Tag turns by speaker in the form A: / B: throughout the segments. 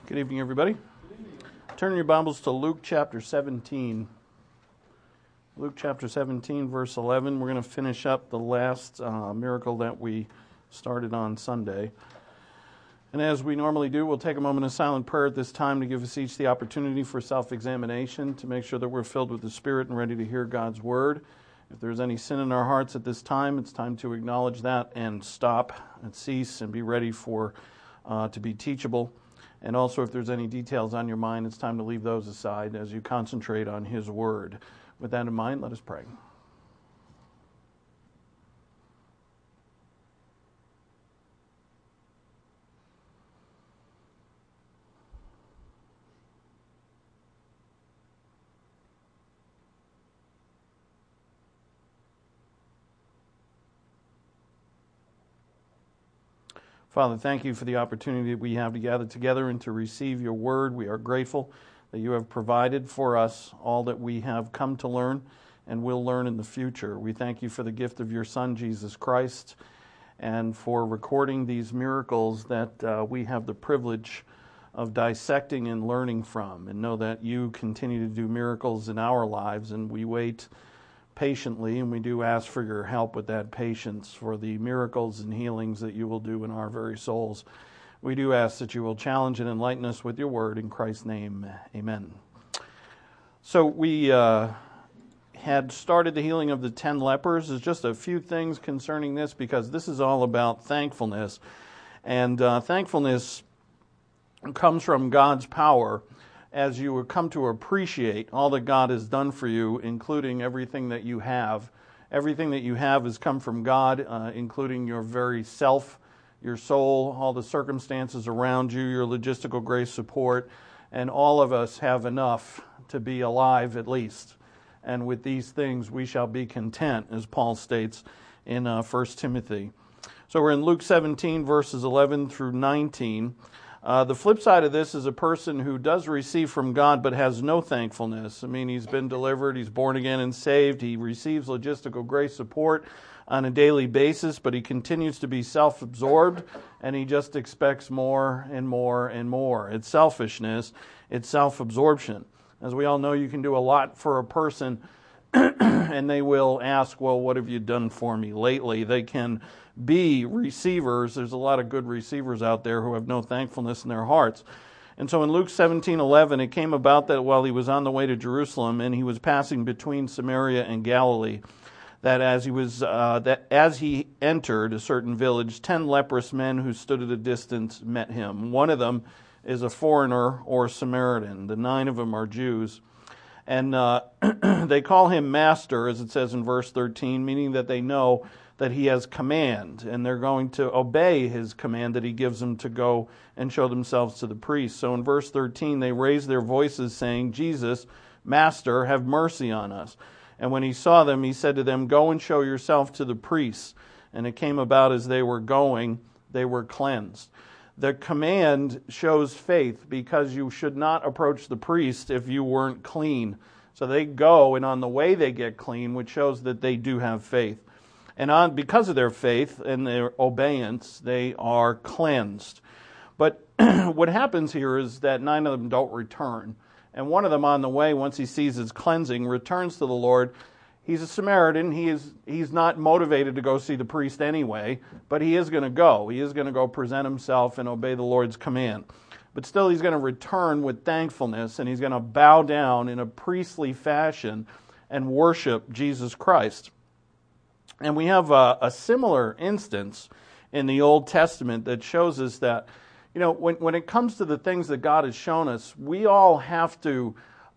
A: Good evening, everybody. Turn your Bibles to Luke chapter 17. Luke chapter 17, verse 11. We're going to finish up the last miracle that we started on Sunday. And as we normally do, we'll take a moment of silent prayer at this time to give us each the opportunity for self-examination, to make sure that we're filled with the Spirit and ready to hear God's Word. If there's any sin in our hearts at this time, it's time to acknowledge that and stop and cease and be ready for to be teachable. And also, if there's any details on your mind, it's time to leave those aside as you concentrate on His Word. With that in mind, let us pray. Father, thank you for the opportunity that we have to gather together and to receive your word. We are grateful that you have provided for us all that we have come to learn and will learn in the future. We thank you for the gift of your Son, Jesus Christ, and for recording these miracles that we have the privilege of dissecting and learning from, and know that you continue to do miracles in our lives, and we wait patiently, and we do ask for your help with that patience, for the miracles and healings that you will do in our very souls. We do ask that you will challenge and enlighten us with your word. In Christ's name, amen. So we had started the healing of the 10 lepers. There's just a few things concerning this, because this is all about thankfulness. And thankfulness comes from God's power, as you will come to appreciate all that God has done for you, including everything that you have. Everything that you have has come from God, including your very self, your soul, all the circumstances around you, your logistical grace support, and all of us have enough to be alive at least. And with these things we shall be content, as Paul states in 1 Timothy. So we're in Luke 17, verses 11 through 19. The flip side of this is a person who does receive from God but has no thankfulness. I mean, he's been delivered, he's born again and saved, he receives logistical grace support on a daily basis, but he continues to be self-absorbed, and he just expects more and more and more. It's selfishness, it's self-absorption. As we all know, you can do a lot for a person, and they will ask, well, what have you done for me lately? They can be receivers. There's a lot of good receivers out there who have no thankfulness in their hearts. And so in Luke 17:11, it came about that while he was on the way to Jerusalem, and he was passing between Samaria and Galilee, that as he entered a certain village, 10 leprous men who stood at a distance met him. One of them is a foreigner or Samaritan. The 9 of them are Jews. And they call him Master, as it says in verse 13, meaning that they know that he has command, and they're going to obey his command that he gives them to go and show themselves to the priest. So in verse 13, they raise their voices saying, Jesus, Master, have mercy on us. And when he saw them, he said to them, go and show yourself to the priests. And it came about as they were going, they were cleansed. The command shows faith, because you should not approach the priest if you weren't clean. So they go, and on the way they get clean, which shows that they do have faith. And because of their faith and their obedience, they are cleansed. But what happens here is that 9 of them don't return. And one of them on the way, once he sees his cleansing, returns to the Lord. He's a Samaritan. He's not motivated to go see the priest anyway, but he is going to go. He is going to go present himself and obey the Lord's command. But still, he's going to return with thankfulness, and he's going to bow down in a priestly fashion and worship Jesus Christ. And we have a similar instance in the Old Testament that shows us that, you know, when it comes to the things that God has shown us, we all have to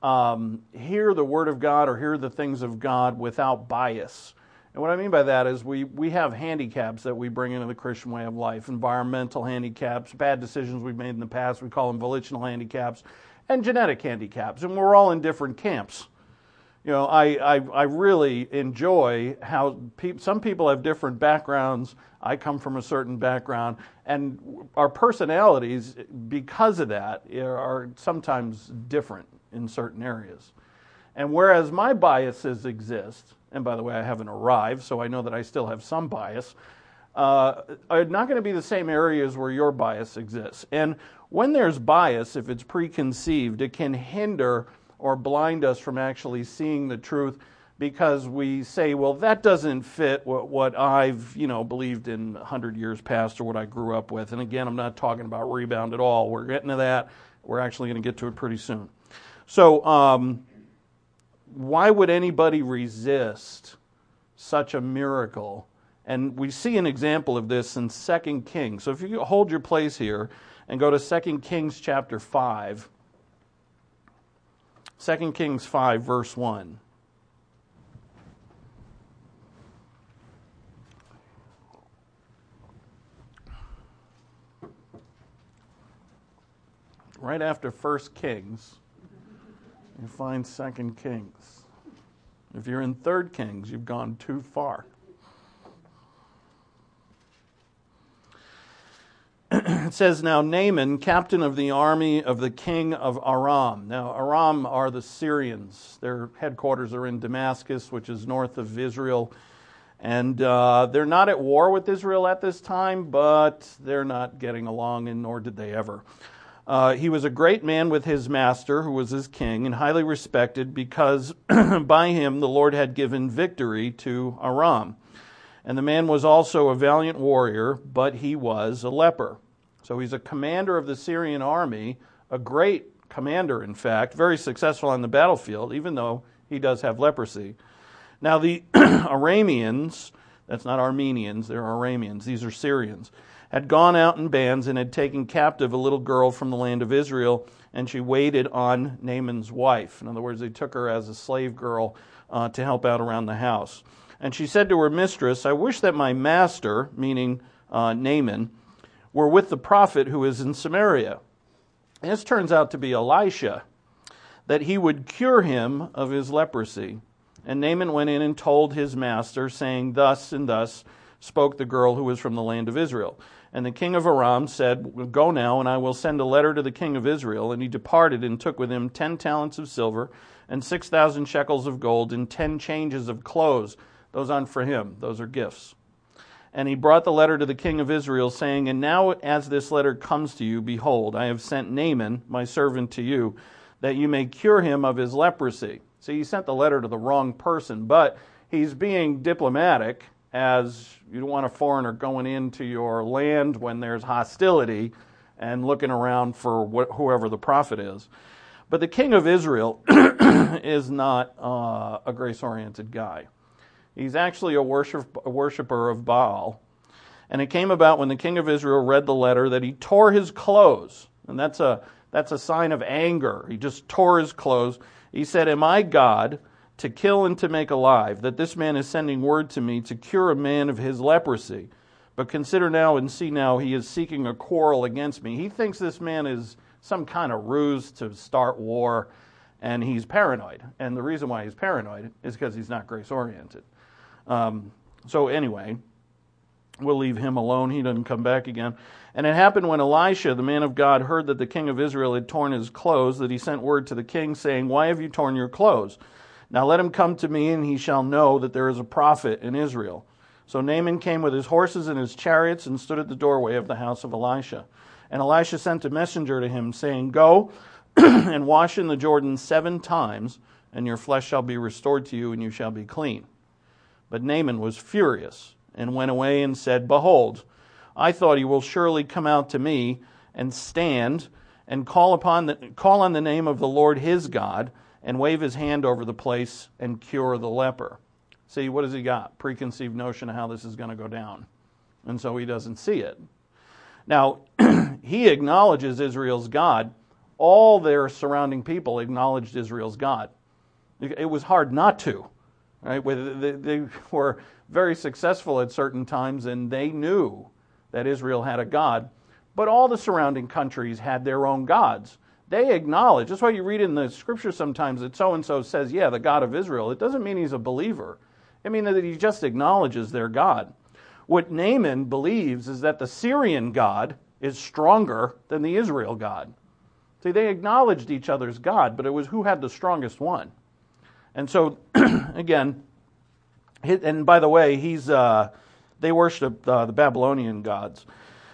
A: hear the Word of God or hear the things of God without bias. And what I mean by that is we have handicaps that we bring into the Christian way of life, environmental handicaps, bad decisions we've made in the past, we call them volitional handicaps, and genetic handicaps, and we're all in different camps. You know, I really enjoy how some people have different backgrounds. I come from a certain background, and our personalities, because of that, are sometimes different in certain areas. And whereas my biases exist, and by the way, I haven't arrived, so I know that I still have some bias, are not going to be the same areas where your bias exists. And when there's bias, if it's preconceived, it can hinder or blind us from actually seeing the truth, because we say, well, that doesn't fit what I've believed in 100 years past or what I grew up with. And again, I'm not talking about rebound at all. We're getting to that. We're actually going to get to it pretty soon. So why would anybody resist such a miracle? And we see an example of this in 2 Kings. So if you hold your place here and go to 2 Kings chapter 5. 2 Kings 5, verse 1. Right after 1 Kings, you find 2 Kings. If you're in 3 Kings, you've gone too far. It says, now Naaman, captain of the army of the king of Aram. Now Aram are the Syrians. Their headquarters are in Damascus, which is north of Israel. And they're not at war with Israel at this time, but they're not getting along, and nor did they ever. He was a great man with his master, who was his king, and highly respected, because by him the Lord had given victory to Aram. And the man was also a valiant warrior, but he was a leper. So he's a commander of the Syrian army, a great commander, in fact, very successful on the battlefield, even though he does have leprosy. Now the Arameans, that's not Armenians, they're Arameans, these are Syrians, had gone out in bands and had taken captive a little girl from the land of Israel, and she waited on Naaman's wife. In other words, they took her as a slave girl to help out around the house. And she said to her mistress, I wish that my master, meaning Naaman, were with the prophet who is in Samaria. And this turns out to be Elisha, that he would cure him of his leprosy. And Naaman went in and told his master, saying, thus and thus spoke the girl who was from the land of Israel. And the king of Aram said, go now, and I will send a letter to the king of Israel. And he departed and took with him 10 talents of silver and 6,000 shekels of gold and 10 changes of clothes. Those aren't for him. Those are gifts. And he brought the letter to the king of Israel, saying, and now as this letter comes to you, behold, I have sent Naaman, my servant, to you, that you may cure him of his leprosy. So he sent the letter to the wrong person, but he's being diplomatic, as you don't want a foreigner going into your land when there's hostility and looking around for whoever the prophet is. But the king of Israel is not a grace-oriented guy. He's actually a worshiper of Baal. And it came about when the king of Israel read the letter that he tore his clothes. And that's a sign of anger. He just tore his clothes. He said, am I God to kill and to make alive, that this man is sending word to me to cure a man of his leprosy? But consider now and see now, he is seeking a quarrel against me. He thinks this man is some kind of ruse to start war, and he's paranoid. And the reason why he's paranoid is because he's not grace-oriented. So anyway, we'll leave him alone. He doesn't come back again. And it happened when Elisha, the man of God, heard that the king of Israel had torn his clothes, that he sent word to the king, saying, why have you torn your clothes? Now let him come to me, and he shall know that there is a prophet in Israel. So Naaman came with his horses and his chariots and stood at the doorway of the house of Elisha. And Elisha sent a messenger to him, saying, go and wash in the Jordan 7 times, and your flesh shall be restored to you, and you shall be clean. But Naaman was furious, and went away and said, behold, I thought he will surely come out to me and stand and call on the name of the Lord his God, and wave his hand over the place and cure the leper. See, what has he got? Preconceived notion of how this is going to go down. And so he doesn't see it. Now, he acknowledges Israel's God. All their surrounding people acknowledged Israel's God. It was hard not to. Right? They were very successful at certain times, and they knew that Israel had a God. But all the surrounding countries had their own gods. They acknowledge. That's why you read in the scripture sometimes that so-and-so says, yeah, the God of Israel. It doesn't mean he's a believer. It means that he just acknowledges their God. What Naaman believes is that the Syrian God is stronger than the Israel God. See, they acknowledged each other's God, but it was who had the strongest one. And so, again, and by the way, he's They worshiped the Babylonian gods.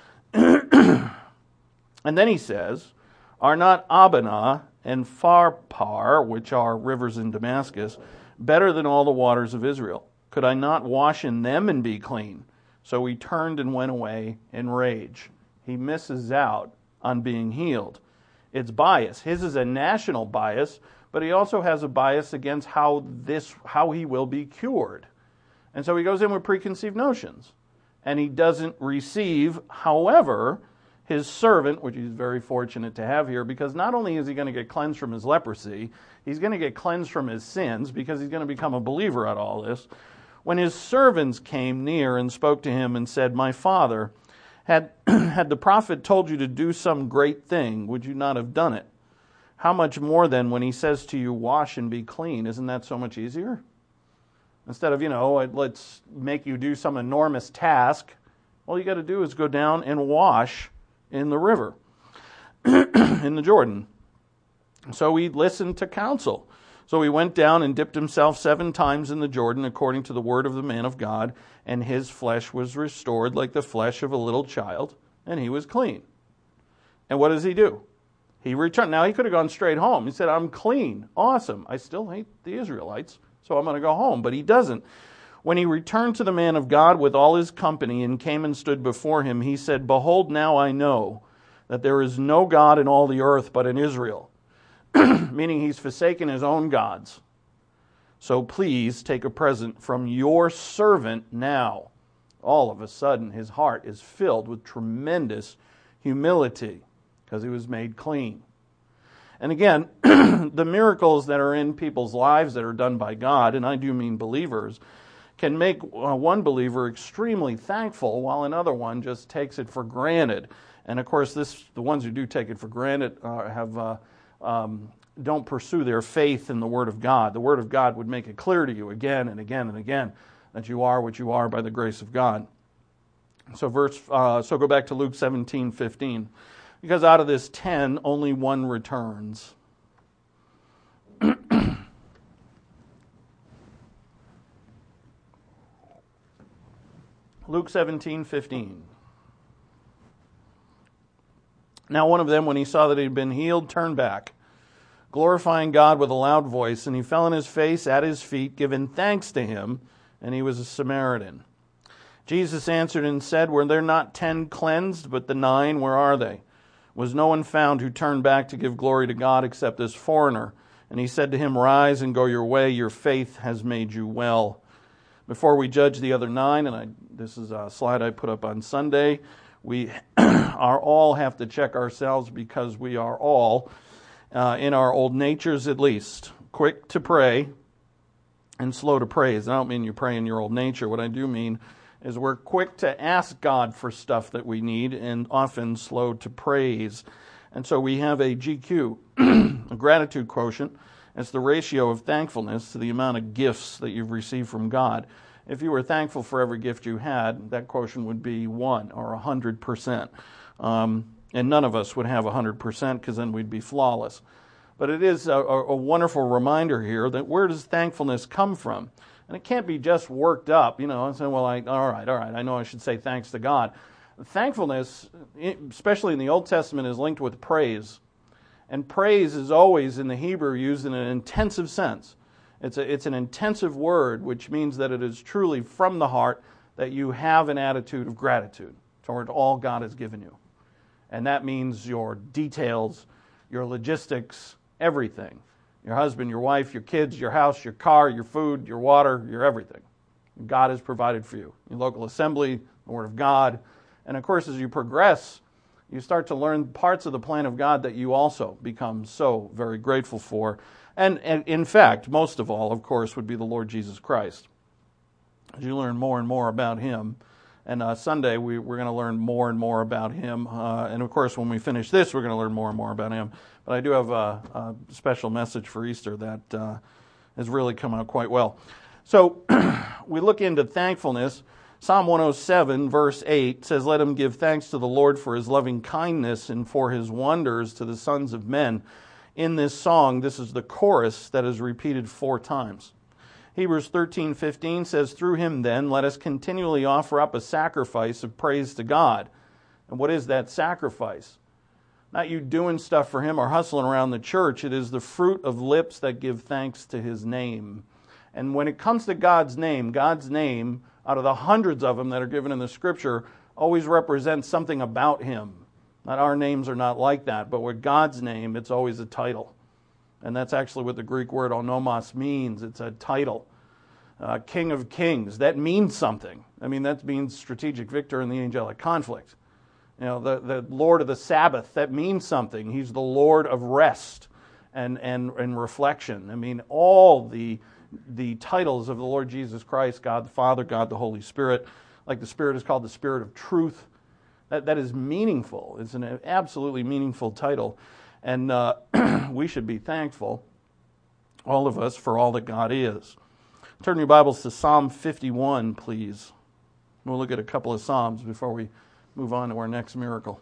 A: And then he says, are not Abana and Pharpar, which are rivers in Damascus, better than all the waters of Israel? Could I not wash in them and be clean? So he turned and went away in rage. He misses out on being healed. It's bias. His is a national bias, but he also has a bias against how he will be cured. And so he goes in with preconceived notions. And he doesn't receive, however, his servant, which he's very fortunate to have here, because not only is he going to get cleansed from his leprosy, he's going to get cleansed from his sins, because he's going to become a believer at all this. When his servants came near and spoke to him and said, my father, had the prophet told you to do some great thing, would you not have done it? How much more then when he says to you, wash and be clean? Isn't that so much easier? Instead of, let's make you do some enormous task, all you got to do is go down and wash in the river, in the Jordan. So he listened to counsel. So he went down and dipped himself 7 times in the Jordan according to the word of the man of God, and his flesh was restored like the flesh of a little child, and he was clean. And what does he do? He returned. Now he could have gone straight home. He said, I'm clean. Awesome. I still hate the Israelites, so I'm going to go home. But he doesn't. When he returned to the man of God with all his company and came and stood before him, he said, behold, now I know that there is no God in all the earth but in Israel. Meaning he's forsaken his own gods. So please take a present from your servant now. All of a sudden, his heart is filled with tremendous humility because he was made clean. And again, the miracles that are in people's lives that are done by God, and I do mean believers, can make one believer extremely thankful while another one just takes it for granted. And of course, the ones who do take it for granted don't pursue their faith in the Word of God. The Word of God would make it clear to you again and again and again that you are what you are by the grace of God. So go back to Luke 17:15. Because out of this 10, only one returns. Luke 17:15. Now one of them, when he saw that he had been healed, turned back, glorifying God with a loud voice, and he fell on his face at his feet, giving thanks to him, and he was a Samaritan. Jesus answered and said, were there not 10 cleansed, but the 9, where are they? Was no one found who turned back to give glory to God except this foreigner? And he said to him, rise and go your way, your faith has made you well. Before we judge the other 9, and this is a slide I put up on Sunday, we all have to check ourselves because we are all, in our old natures at least, quick to pray and slow to praise. I don't mean you pray in your old nature. What I do mean is we're quick to ask God for stuff that we need and often slow to praise. And so we have a GQ, a gratitude quotient. It's the ratio of thankfulness to the amount of gifts that you've received from God. If you were thankful for every gift you had, that quotient would be 1 or 100%. And none of us would have 100% because then we'd be flawless. But it is a wonderful reminder here that where does thankfulness come from? And it can't be just worked up, and say, well, all right, I know I should say thanks to God. Thankfulness, especially in the Old Testament, is linked with praise. And praise is always, in the Hebrew, used in an intensive sense. It's an intensive word, which means that it is truly from the heart that you have an attitude of gratitude toward all God has given you. And that means your details, your logistics, everything. Your husband, your wife, your kids, your house, your car, your food, your water, your everything. God has provided for you. Your local assembly, the Word of God. And of course, as you progress, you start to learn parts of the plan of God that you also become so very grateful for. And in fact, most of all, of course, would be the Lord Jesus Christ. As you learn more and more about Him, and Sunday we're going to learn more and more about Him. And of course, when we finish this, we're going to learn more and more about Him. But I do have a special message for Easter that has really come out quite well. So we look into thankfulness. Psalm 107, verse 8 says, let him give thanks to the Lord for His loving kindness and for His wonders to the sons of men. In this song, this is the chorus that is repeated 4 times. Hebrews 13:15 says, "Through him then let us continually offer up a sacrifice of praise to God." And what is that sacrifice? Not you doing stuff for him or hustling around the church. It is the fruit of lips that give thanks to his name. And when it comes to God's name, out of the hundreds of them that are given in the Scripture, always represents something about him. Not our names are not like that, but with God's name, it's always a title. And that's actually what the Greek word onomos means. It's a title. King of Kings, that means something. I mean, that means strategic victor in the angelic conflict. You know, the Lord of the Sabbath, that means something. He's the Lord of rest and reflection. I mean, all the titles of the Lord Jesus Christ, God the Father, God the Holy Spirit, like the Spirit is called the Spirit of Truth, that is meaningful. It's an absolutely meaningful title. And we should be thankful, all of us, for all that God is. Turn your Bibles to Psalm 51, please. We'll look at a couple of Psalms before we move on to our next miracle.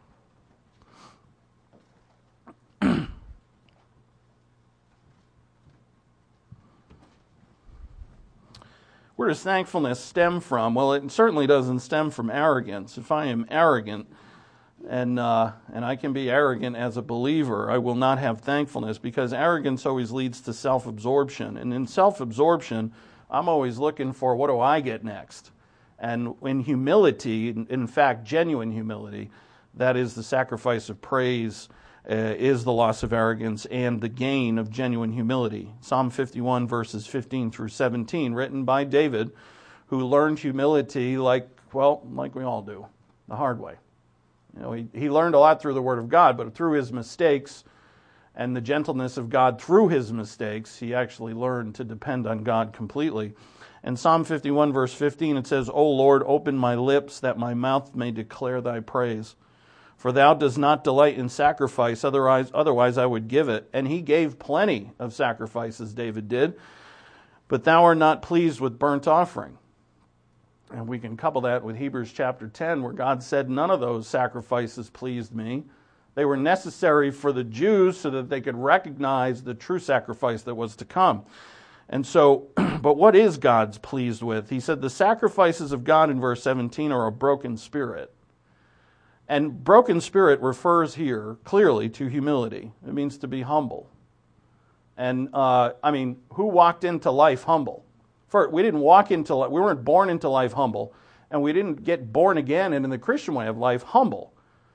A: Where does thankfulness stem from? Well, it certainly doesn't stem from arrogance. If I am arrogant, and I can be arrogant as a believer, I will not have thankfulness, because arrogance always leads to self-absorption. And in self-absorption, I'm always looking for, what do I get next? And in humility, in fact, genuine humility, that is the sacrifice of praise, is the loss of arrogance and the gain of genuine humility. Psalm 51, verses 15 through 17, written by David, who learned humility like we all do, the hard way. You know, he learned a lot through the Word of God, but through his mistakes and the gentleness of God through his mistakes, he actually learned to depend on God completely. In Psalm 51, verse 15, it says, "O Lord, open my lips, that my mouth may declare thy praise. For thou dost not delight in sacrifice, otherwise I would give it." And he gave plenty of sacrifices, David did. "But thou art not pleased with burnt offering." And we can couple that with Hebrews chapter 10, where God said, "None of those sacrifices pleased me." They were necessary for the Jews so that they could recognize the true sacrifice that was to come. And so, but what is God's pleased with? He said the sacrifices of God in verse 17 are a broken spirit. And broken spirit refers here clearly to humility. It means to be humble. And who walked into life humble? First, we weren't born into life humble, and we didn't get born again and in the Christian way of life humble.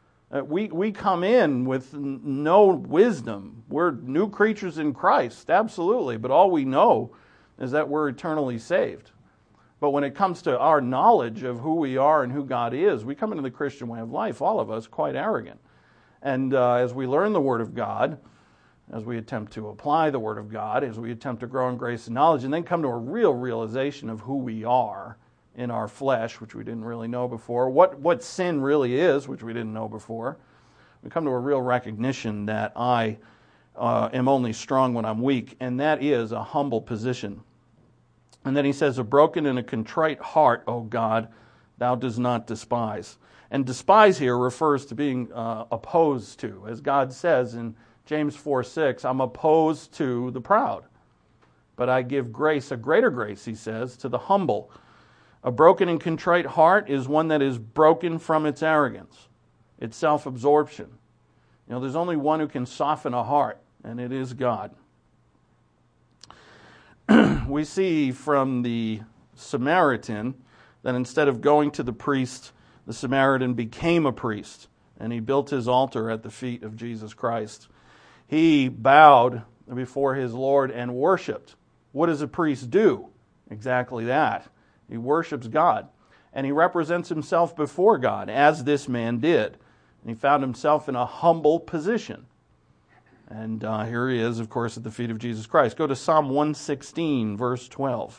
A: We come in with no wisdom. We're new creatures in Christ, absolutely, but all we know is that we're eternally saved. But when it comes to our knowledge of who we are and who God is, we come into the Christian way of life, all of us, quite arrogant. And as we learn the Word of God, as we attempt to apply the Word of God, as we attempt to grow in grace and knowledge, and then come to a real realization of who we are in our flesh, which we didn't really know before, what sin really is, which we didn't know before, we come to a real recognition that I am only strong when I'm weak, and that is a humble position. And then he says, "A broken and a contrite heart, O God, thou dost not despise." And despise here refers to being opposed to. As God says in James 4:6, "I'm opposed to the proud, but I give grace, a greater grace," he says, "to the humble." A broken and contrite heart is one that is broken from its arrogance, its self-absorption. You know, there's only one who can soften a heart, and it is God. We see from the Samaritan that instead of going to the priest, the Samaritan became a priest, and he built his altar at the feet of Jesus Christ. He bowed before his Lord and worshiped. What does a priest do? Exactly that. He worships God, and he represents himself before God, as this man did. And he found himself in a humble position. And here he is, of course, at the feet of Jesus Christ. Go to Psalm 116, verse 12.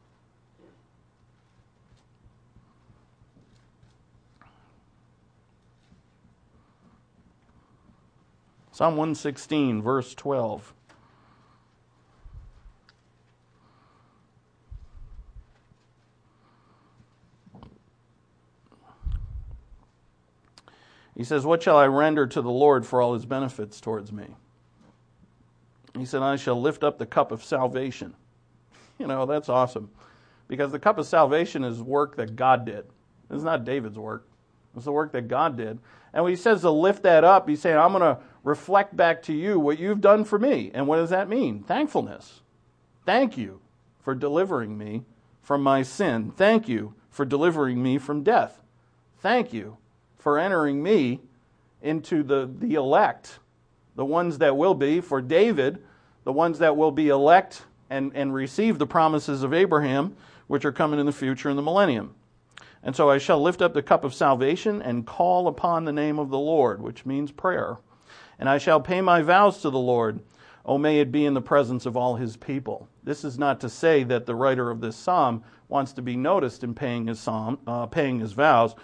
A: Psalm 116, verse 12. He says, "What shall I render to the Lord for all his benefits towards me?" He said, "I shall lift up the cup of salvation." That's awesome. Because the cup of salvation is work that God did. It's not David's work. It's the work that God did. And when he says to lift that up, he's saying, I'm going to reflect back to you what you've done for me. And what does that mean? Thankfulness. Thank you for delivering me from my sin. Thank you for delivering me from death. Thank you for entering me into the elect, the ones that will be, for David, the ones that will be elect and receive the promises of Abraham, which are coming in the future in the millennium. And so I shall lift up the cup of salvation and call upon the name of the Lord, which means prayer. And I shall pay my vows to the Lord. Oh, may it be in the presence of all his people. This is not to say that the writer of this psalm wants to be noticed in paying his vows.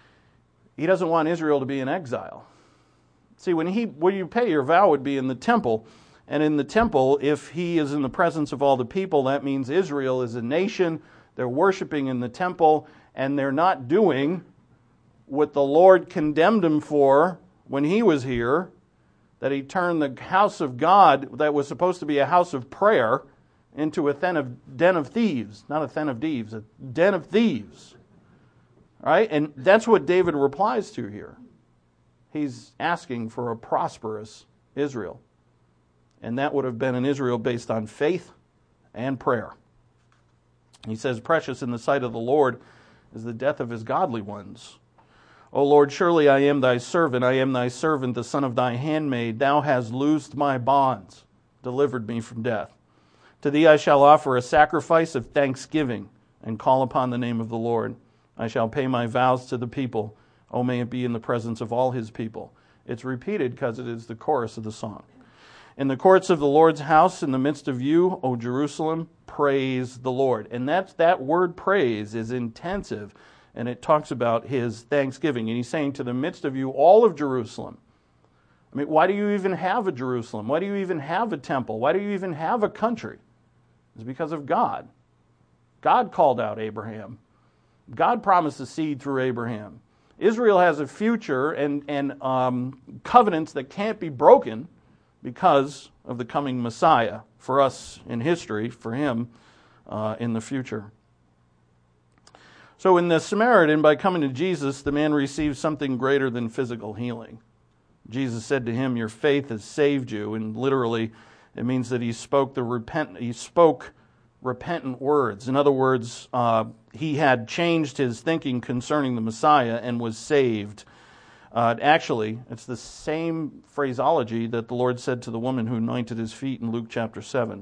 A: He doesn't want Israel to be in exile. See, when you pay your vow would be in the temple. And in the temple, if he is in the presence of all the people, that means Israel is a nation. They're worshiping in the temple, and they're not doing what the Lord condemned them for when he was here, that he turned the house of God that was supposed to be a house of prayer into a den of thieves. Not a den of thieves, a den of thieves. Right? And that's what David replies to here. He's asking for a prosperous Israel. And that would have been an Israel based on faith and prayer. He says, precious in the sight of the Lord is the death of his godly ones. O Lord, surely I am thy servant. I am thy servant, the son of thy handmaid. Thou hast loosed my bonds, delivered me from death. To thee I shall offer a sacrifice of thanksgiving and call upon the name of the Lord. I shall pay my vows to the people. O may it be in the presence of all his people. It's repeated because it is the chorus of the song. In the courts of the Lord's house, in the midst of you, O Jerusalem, praise the Lord. And that word praise is intensive, and it talks about his thanksgiving. And he's saying, to the midst of you, all of Jerusalem. I mean, why do you even have a Jerusalem? Why do you even have a temple? Why do you even have a country? It's because of God. God called out Abraham. God promised a seed through Abraham. Israel has a future and covenants that can't be broken because of the coming Messiah for us in history, for him in the future. So in the Samaritan, by coming to Jesus, the man received something greater than physical healing. Jesus said to him, your faith has saved you. And literally, it means that he spoke repentant words. In other words, he had changed his thinking concerning the Messiah and was saved. Actually, it's the same phraseology that the Lord said to the woman who anointed his feet in Luke chapter 7.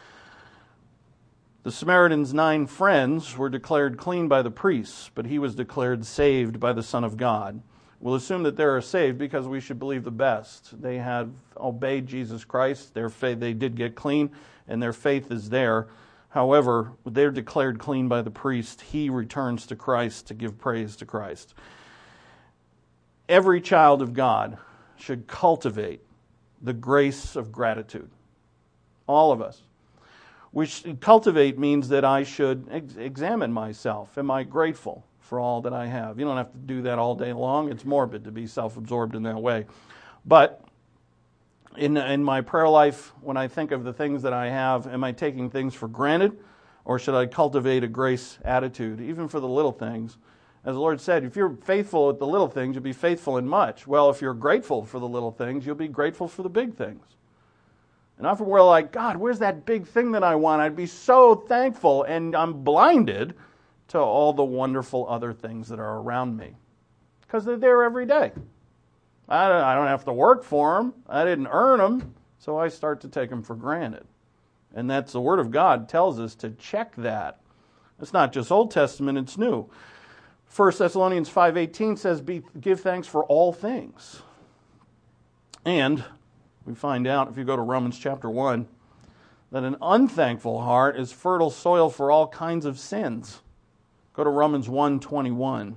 A: The Samaritan's 9 friends were declared clean by the priests, but he was declared saved by the Son of God. We'll assume that they are saved because we should believe the best. They had obeyed Jesus Christ. Their faith, they did get clean, and their faith is there. However, they're declared clean by the priest. He returns to Christ to give praise to Christ. Every child of God should cultivate the grace of gratitude. All of us. Cultivate means that I should examine myself. Am I grateful for all that I have? You don't have to do that all day long. It's morbid to be self-absorbed in that way. But in my prayer life, when I think of the things that I have, am I taking things for granted? Or should I cultivate a grace attitude, even for the little things? As the Lord said, if you're faithful at the little things, you'll be faithful in much. Well, if you're grateful for the little things, you'll be grateful for the big things. And often we're like, God, where's that big thing that I want? I'd be so thankful. And I'm blinded to all the wonderful other things that are around me. Because they're there every day. I don't have to work for them. I didn't earn them. So I start to take them for granted. And that's the Word of God tells us to check that. It's not just Old Testament, it's new. 1 Thessalonians 5:18 says, give thanks for all things. And we find out, if you go to Romans chapter 1, that an unthankful heart is fertile soil for all kinds of sins. Go to Romans 1:21.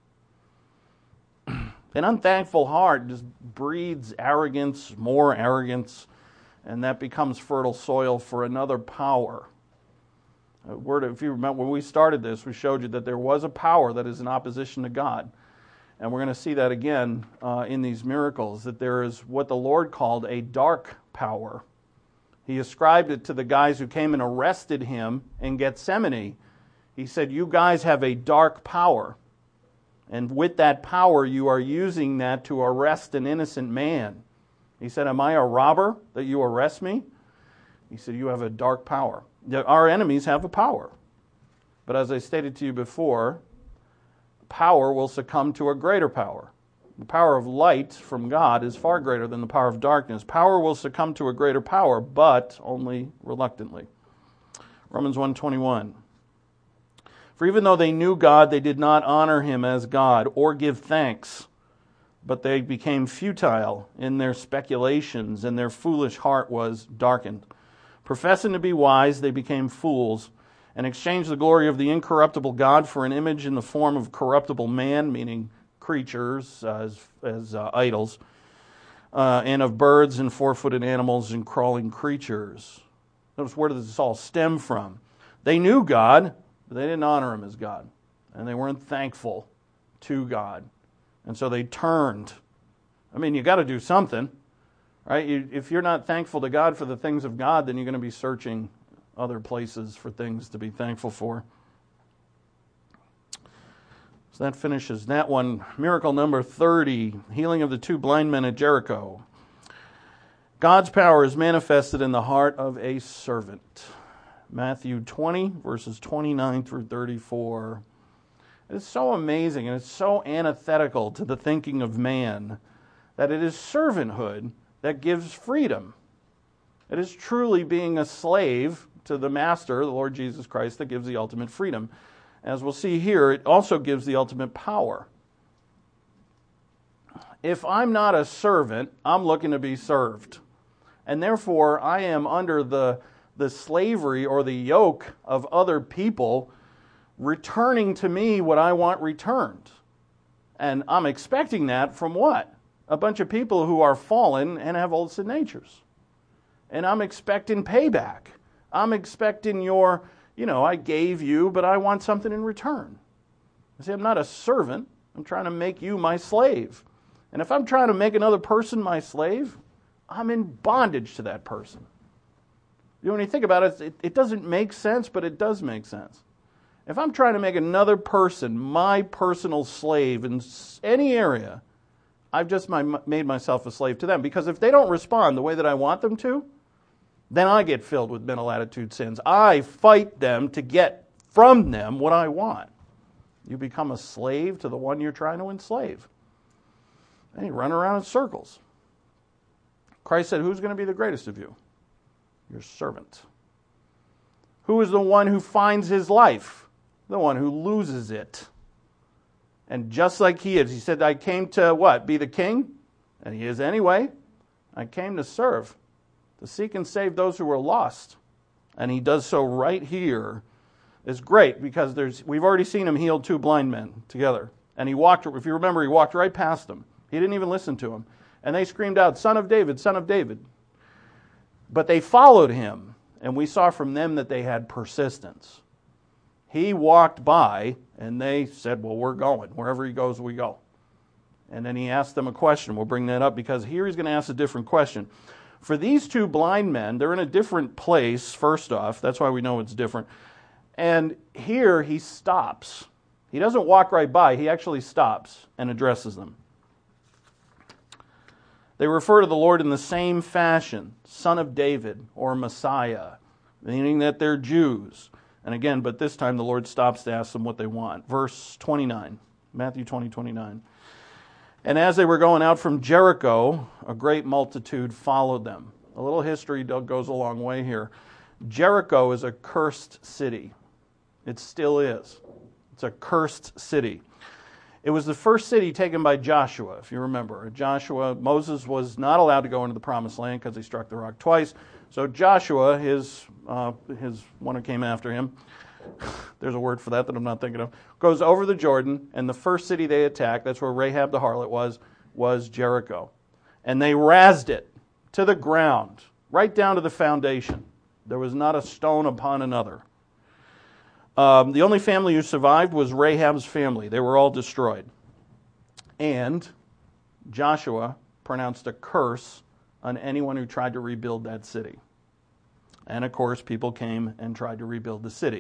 A: An unthankful heart just breeds arrogance, more arrogance, and that becomes fertile soil for another power. If you remember, when we started this, we showed you that there was a power that is in opposition to God. And we're going to see that again in these miracles, that there is what the Lord called a dark power. He ascribed it to the guys who came and arrested him in Gethsemane. He said, you guys have a dark power. And with that power, you are using that to arrest an innocent man. He said, am I a robber that you arrest me? He said, you have a dark power. Our enemies have a power. But as I stated to you before, power will succumb to a greater power. The power of light from God is far greater than the power of darkness. Power will succumb to a greater power, but only reluctantly. Romans 1:21. For even though they knew God, they did not honor him as God or give thanks, but they became futile in their speculations, and their foolish heart was darkened. Professing to be wise, they became fools, and exchanged the glory of the incorruptible God for an image in the form of corruptible man, meaning creatures as idols, and of birds and four-footed animals and crawling creatures. Notice, where does this all stem from? They knew God, but they didn't honor him as God, and they weren't thankful to God, and so they turned. I mean, you got to do something, right? If you're not thankful to God for the things of God, then you're going to be searching other places for things to be thankful for. So that finishes that one. Miracle number 30, healing of the two blind men at Jericho. God's power is manifested in the heart of a servant. Matthew 20, verses 29 through 34. It's so amazing, and it's so antithetical to the thinking of man that it is servanthood that gives freedom. It is truly being a slave to the master, the Lord Jesus Christ, that gives the ultimate freedom. As we'll see here, it also gives the ultimate power. If I'm not a servant, I'm looking to be served. And therefore, I am under the slavery or the yoke of other people returning to me what I want returned. And I'm expecting that from what? A bunch of people who are fallen and have old sin natures. And I'm expecting payback. I'm expecting your, I gave you, but I want something in return. I say, I'm not a servant. I'm trying to make you my slave. And if I'm trying to make another person my slave, I'm in bondage to that person. When you think about it, it doesn't make sense, but it does make sense. If I'm trying to make another person my personal slave in any area, I've just made myself a slave to them. Because if they don't respond the way that I want them to, then I get filled with mental attitude sins. I fight them to get from them what I want. You become a slave to the one you're trying to enslave. And you run around in circles. Christ said, who's going to be the greatest of you? Your servant. Who is the one who finds his life? The one who loses it. And just like he is, he said, I came to what? Be the king? And he is anyway. I came to serve, to seek and save those who were lost. And he does so right here. It's great because we've already seen him heal two blind men together. And he walked, if you remember, he walked right past them. He didn't even listen to them. And they screamed out, Son of David, Son of David. But they followed him, and we saw from them that they had persistence. He walked by, and they said, well, we're going. Wherever he goes, we go. And then he asked them a question. We'll bring that up because here he's going to ask a different question. For these two blind men, they're in a different place, first off. That's why we know it's different. And here he stops. He doesn't walk right by. He actually stops and addresses them. They refer to the Lord in the same fashion, Son of David or Messiah, meaning that they're Jews. And again, but this time the Lord stops to ask them what they want. Verse 29, Matthew 20:29. And as they were going out from Jericho, a great multitude followed them. A little history goes a long way here. Jericho is a cursed city. It still is. It's a cursed city. It was the first city taken by Joshua, if you remember. Moses was not allowed to go into the promised land because he struck the rock twice. So Joshua, his one who came after him, there's a word for that I'm not thinking of, goes over the Jordan, and the first city they attacked, that's where Rahab the harlot was Jericho. And they razed it to the ground, right down to the foundation. There was not a stone upon another. The only family who survived was Rahab's family. They were all destroyed. And Joshua pronounced a curse on anyone who tried to rebuild that city. And of course, people came and tried to rebuild the city.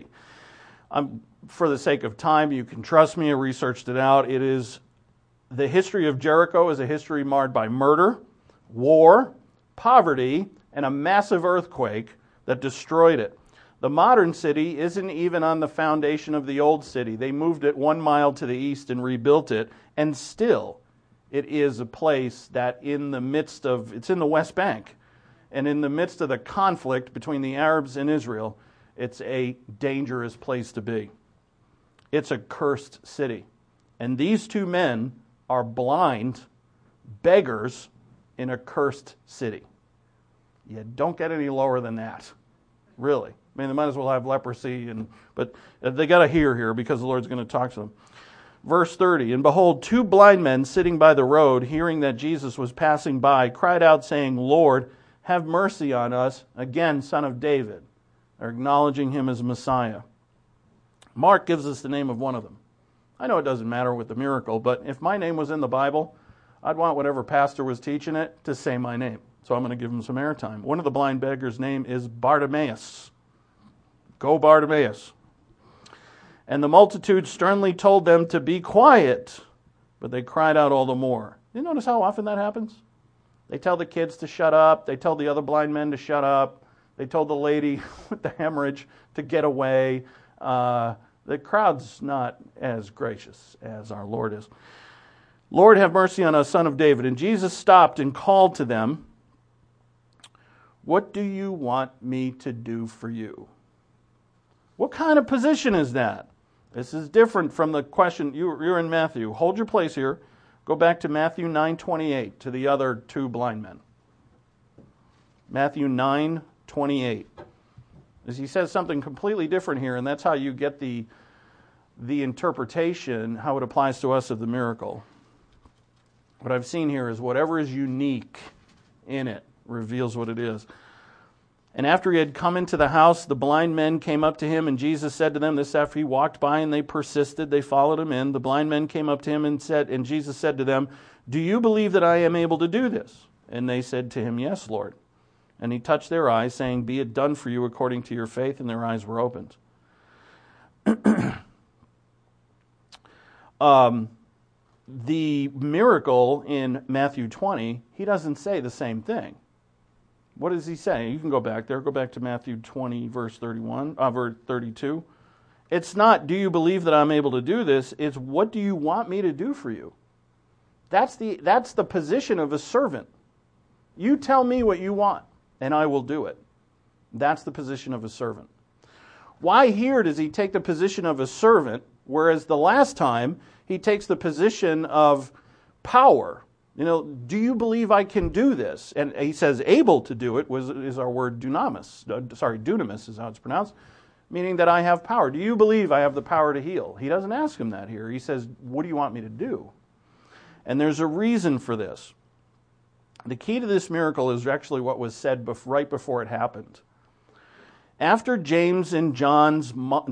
A: For the sake of time, you can trust me, I researched it out. The history of Jericho is a history marred by murder, war, poverty, and a massive earthquake that destroyed it. The modern city isn't even on the foundation of the old city. They moved it 1 mile to the east and rebuilt it, and still it is a place that it's in the West Bank, and in the midst of the conflict between the Arabs and Israel, it's a dangerous place to be. It's a cursed city. And these two men are blind beggars in a cursed city. You don't get any lower than that, really. I mean, they might as well have leprosy, but they got to hear here because the Lord's going to talk to them. Verse 30, and behold, 2 blind men sitting by the road, hearing that Jesus was passing by, cried out, saying, Lord, have mercy on us, again, Son of David. They're acknowledging him as Messiah. Mark gives us the name of one of them. I know it doesn't matter with the miracle, but if my name was in the Bible, I'd want whatever pastor was teaching it to say my name. So I'm going to give him some airtime. One of the blind beggars' name is Bartimaeus. Go Bartimaeus. And the multitude sternly told them to be quiet, but they cried out all the more. You notice how often that happens? They tell the kids to shut up. They tell the other blind men to shut up. They told the lady with the hemorrhage to get away. The crowd's not as gracious as our Lord is. Lord, have mercy on us, Son of David. And Jesus stopped and called to them, what do you want me to do for you? What kind of position is that? This is different from the question. You're in Matthew. Hold your place here. Go back to Matthew 9:28, to the other 2 blind men. Matthew 9:28. As he says something completely different here, and that's how you get the interpretation, how it applies to us of the miracle. What I've seen here is whatever is unique in it reveals what it is. And after he had come into the house, the blind men came up to him, and Jesus said to them, this after he walked by and they persisted, they followed him in. The blind men came up to him and Jesus said to them, do you believe that I am able to do this? And they said to him, yes, Lord. And he touched their eyes, saying, be it done for you according to your faith, and their eyes were opened. The miracle in Matthew 20, he doesn't say the same thing. What does he say? You can go back there. Go back to Matthew 20, verse 32. It's not, do you believe that I'm able to do this? It's, what do you want me to do for you? That's the position of a servant. You tell me what you want, and I will do it. That's the position of a servant. Why here does he take the position of a servant, whereas the last time he takes the position of power? Do you believe I can do this? And he says able to do it is our word dunamis. Dunamis is how it's pronounced, meaning that I have power. Do you believe I have the power to heal? He doesn't ask him that here. He says, what do you want me to do? And there's a reason for this. The key to this miracle is actually what was said right before it happened. After James and John's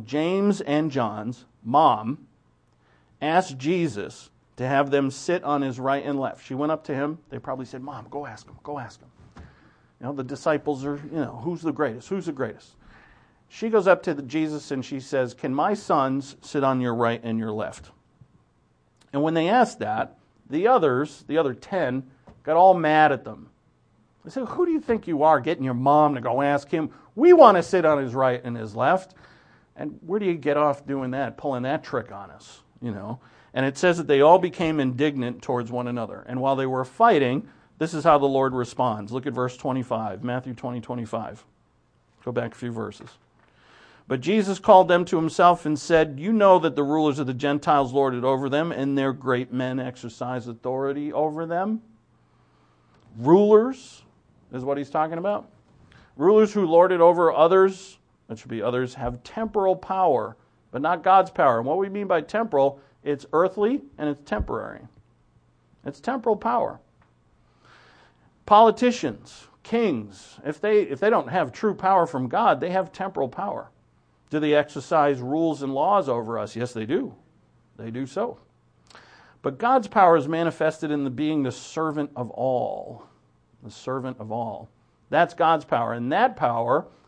A: mom asked Jesus to have them sit on his right and left. She went up to him. They probably said, Mom, go ask him. Go ask him. The disciples are, who's the greatest? Who's the greatest? She goes up to Jesus and she says, can my sons sit on your right and your left? And when they asked that, the other 10, got all mad at them. They said, who do you think you are getting your mom to go ask him? We want to sit on his right and his left. And where do you get off doing that, pulling that trick on us? And it says that they all became indignant towards one another. And while they were fighting, this is how the Lord responds. Look at verse 25, Matthew 20:25. Go back a few verses. But Jesus called them to himself and said, you know that the rulers of the Gentiles lord it over them, and their great men exercise authority over them. Rulers is what he's talking about. Rulers who lord it over others, that should be others, have temporal power, but not God's power. And what we mean by temporal, it's earthly and it's temporary. It's temporal power. Politicians, kings, if they don't have true power from God, they have temporal power. Do they exercise rules and laws over us? Yes, they do. They do so. But God's power is manifested in being the servant of all. The servant of all. That's God's power. And that power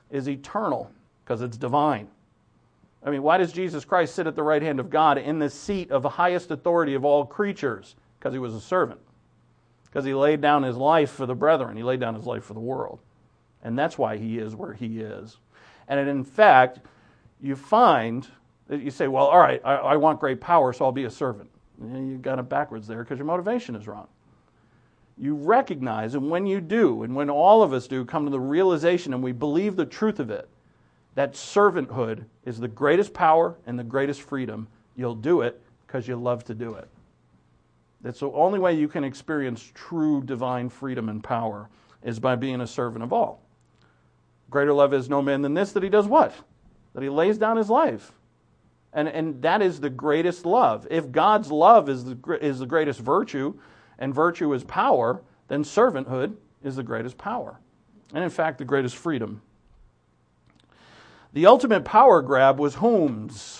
A: is eternal because it's divine. I mean, why does Jesus Christ sit at the right hand of God in the seat of the highest authority of all creatures? Because he was a servant. Because he laid down his life for the brethren. He laid down his life for the world. And that's why he is where he is. And in fact, you find that you say, well, all right, I want great power, so I'll be a servant. And you got it backwards there because your motivation is wrong. You recognize, and when you do, and when all of us do, come to the realization and we believe the truth of it, that servanthood is the greatest power and the greatest freedom. You'll do it because you love to do it. That's the only way you can experience true divine freedom and power is by being a servant of all. Greater love is no man than this, that he does what? That he lays down his life. And that is the greatest love. If God's love is the greatest virtue, and virtue is power, then servanthood is the greatest power. And in fact, the greatest freedom. The ultimate power grab was whom's?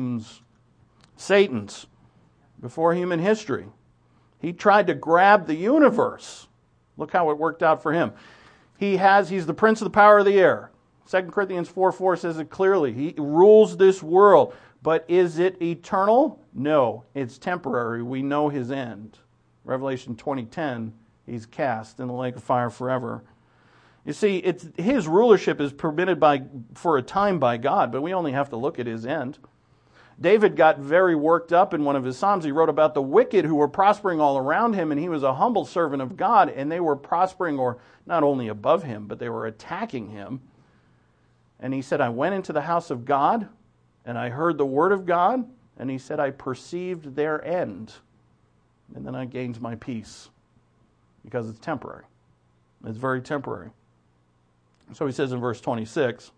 A: Satan's. Before human history. He tried to grab the universe. Look how it worked out for him. He's the prince of the power of the air. 2 Corinthians 4:4 says it clearly. He rules this world. But is it eternal? No, it's temporary. We know his end. Revelation 20:10, he's cast in the lake of fire forever. You see, his rulership is permitted for a time by God, but we only have to look at his end. David got very worked up in one of his Psalms. He wrote about the wicked who were prospering all around him, and he was a humble servant of God, and they were prospering, or not only above him, but they were attacking him. And he said, I went into the house of God, and I heard the word of God, and he said, I perceived their end. And then I gained my peace, because it's temporary. It's very temporary. So he says in verse 26,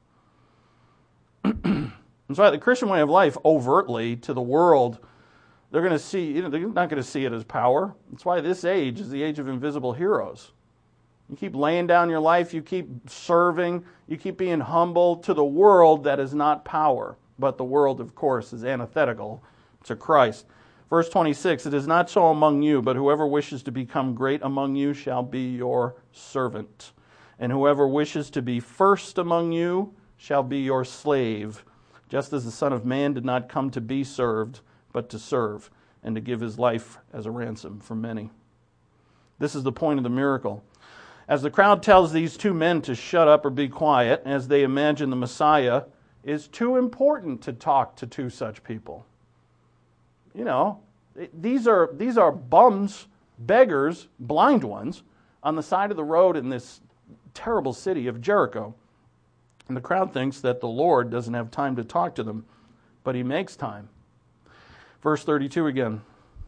A: and so the Christian way of life, overtly to the world, they're going to see, they're not going to see it as power. That's why this age is the age of invisible heroes. You keep laying down your life, you keep serving, you keep being humble to the world. That is not power. But the world, of course, is antithetical to Christ. Verse 26, it is not so among you, but whoever wishes to become great among you shall be your servant. And whoever wishes to be first among you shall be your slave, just as the Son of Man did not come to be served, but to serve, and to give his life as a ransom for many. This is the point of the miracle. As the crowd tells these two men to shut up or be quiet, as they imagine the Messiah is too important to talk to two such people. You know, these are bums, beggars, blind ones on the side of the road in this terrible city of Jericho. And the crowd thinks that the Lord doesn't have time to talk to them, but he makes time. Verse 32 again.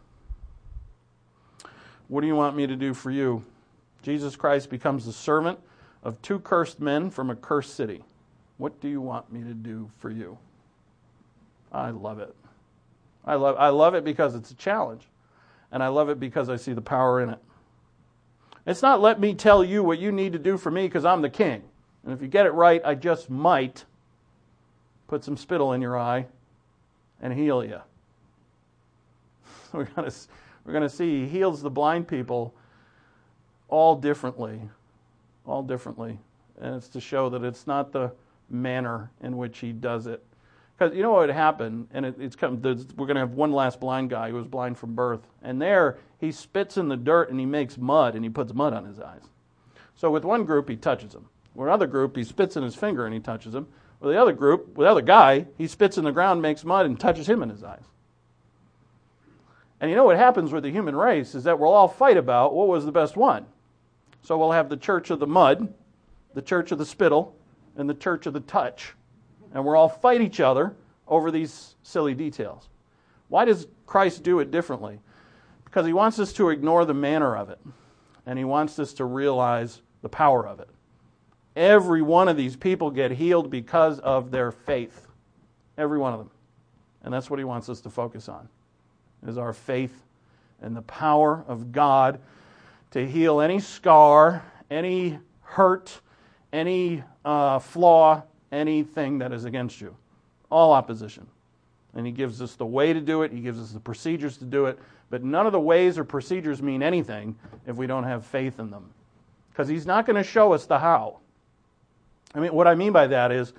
A: What do you want me to do for you? Jesus Christ becomes the servant of two cursed men from a cursed city. What do you want me to do for you? I love it. I love it because it's a challenge. And I love it because I see the power in it. It's not let me tell you what you need to do for me because I'm the king. And if you get it right, I just might put some spittle in your eye and heal you. We're going to see he heals the blind people all differently. All differently. And it's to show that it's not the manner in which he does it. Because you know what would happen, and we're going to have one last blind guy who was blind from birth. And there, he spits in the dirt and he makes mud and he puts mud on his eyes. So with one group, he touches him. With another group, he spits in his finger and he touches him. With the other group, with the other guy, he spits in the ground, makes mud, and touches him in his eyes. And you know what happens with the human race is that we'll all fight about what was the best one. So we'll have the church of the mud, the church of the spittle, and the church of the touch. And we'll all fight each other over these silly details. Why does Christ do it differently? Because he wants us to ignore the manner of it. And he wants us to realize the power of it. Every one of these people get healed because of their faith. Every one of them. And that's what he wants us to focus on, is our faith and the power of God to heal any scar, any hurt, any flaw, anything that is against you. All opposition. And he gives us the way to do it. He gives us the procedures to do it. But none of the ways or procedures mean anything if we don't have faith in them. Because he's not going to show us the how. I mean, what I mean by that is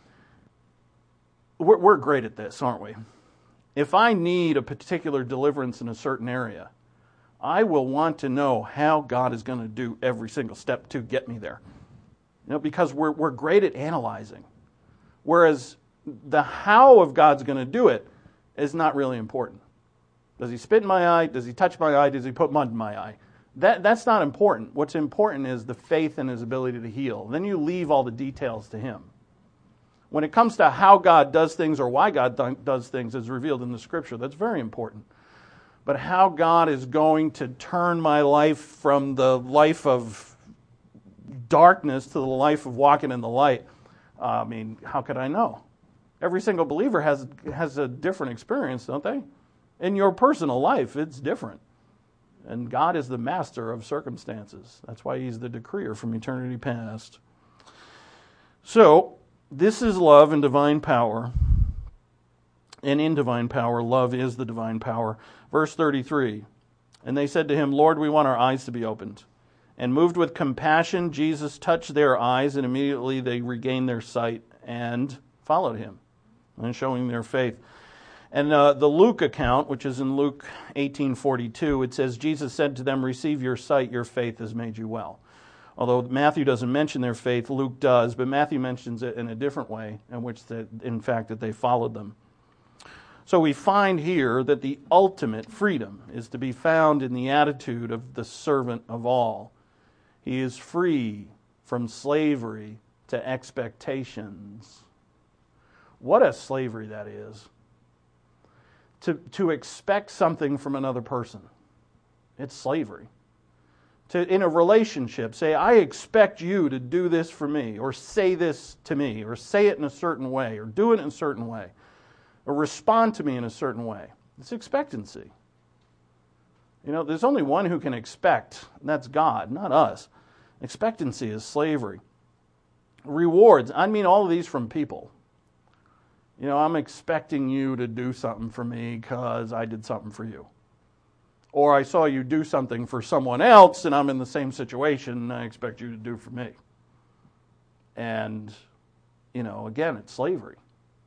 A: we're great at this, aren't we? If I need a particular deliverance in a certain area, I will want to know how God is going to do every single step to get me there. Because we're great at analyzing. Whereas the how of God's going to do it is not really important. Does he spit in my eye? Does he touch my eye? Does he put mud in my eye? That's not important. What's important is the faith in his ability to heal. Then you leave all the details to him. When it comes to how God does things or why God does things as revealed in the Scripture, that's very important. But how God is going to turn my life from the life of darkness to the life of walking in the light, how could I know? Every single believer has a different experience, don't they? In your personal life, it's different. And God is the master of circumstances. That's why he's the decreer from eternity past. So, this is love and divine power. And in divine power, love is the divine power. Verse 33, and they said to him, Lord, we want our eyes to be opened. And moved with compassion, Jesus touched their eyes, and immediately they regained their sight and followed him, and showing their faith. And the Luke account, which is in Luke 18:42, it says, Jesus said to them, receive your sight, your faith has made you well. Although Matthew doesn't mention their faith, Luke does, but Matthew mentions it in a different way, in which, in fact, that they followed them. So we find here that the ultimate freedom is to be found in the attitude of the servant of all. He is free from slavery to expectations. What a slavery that is. To expect something from another person. It's slavery. In a relationship, say, I expect you to do this for me, or say this to me, or say it in a certain way, or do it in a certain way, or respond to me in a certain way. It's expectancy. There's only one who can expect, and that's God, not us. Expectancy is slavery. Rewards, all of these from people. I'm expecting you to do something for me because I did something for you. Or I saw you do something for someone else and I'm in the same situation and I expect you to do for me. And, again, it's slavery.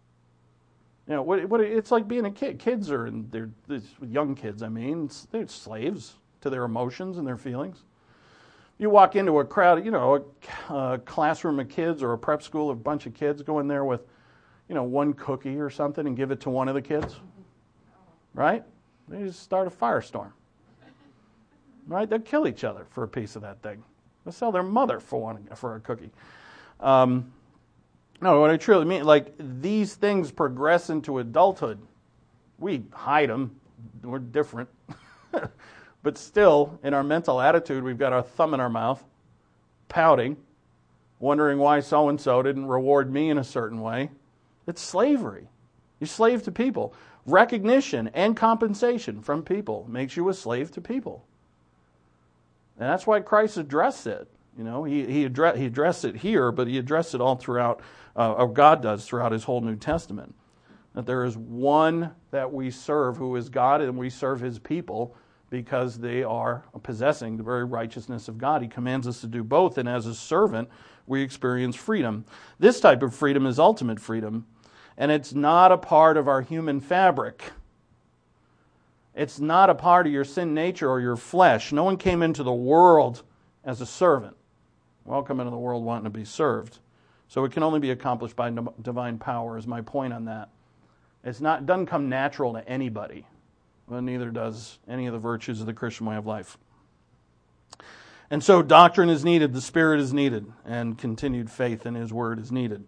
A: It's like being a kid. Kids are, they're young kids, they're slaves to their emotions and their feelings. You walk into a crowd, a classroom of kids or a prep school, a bunch of kids, go in there with, one cookie or something and give it to one of the kids, right? They just start a firestorm, right? They'll kill each other for a piece of that thing. They'll sell their mother for a cookie. No, what I truly mean, these things progress into adulthood. We hide them. We're different. But still, in our mental attitude, we've got our thumb in our mouth, pouting, wondering why so-and-so didn't reward me in a certain way. It's slavery. You're slave to people. Recognition and compensation from people makes you a slave to people. And that's why Christ addressed it. He addressed it here, but he addressed it all throughout, or God does throughout his whole New Testament. That there is one that we serve who is God, and we serve his people because they are possessing the very righteousness of God. He commands us to do both, and as a servant, we experience freedom. This type of freedom is ultimate freedom, and it's not a part of our human fabric. It's not a part of your sin nature or your flesh. No one came into the world as a servant. We all come into the world wanting to be served. So it can only be accomplished by divine power, is my point on that. It doesn't come natural to anybody. Well, neither does any of the virtues of the Christian way of life. And so doctrine is needed, the Spirit is needed, and continued faith in his word is needed.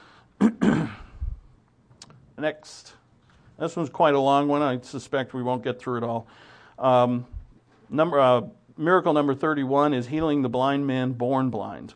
A: Next. This one's quite a long one. I suspect we won't get through it all. Miracle number 31 is healing the blind man born blind.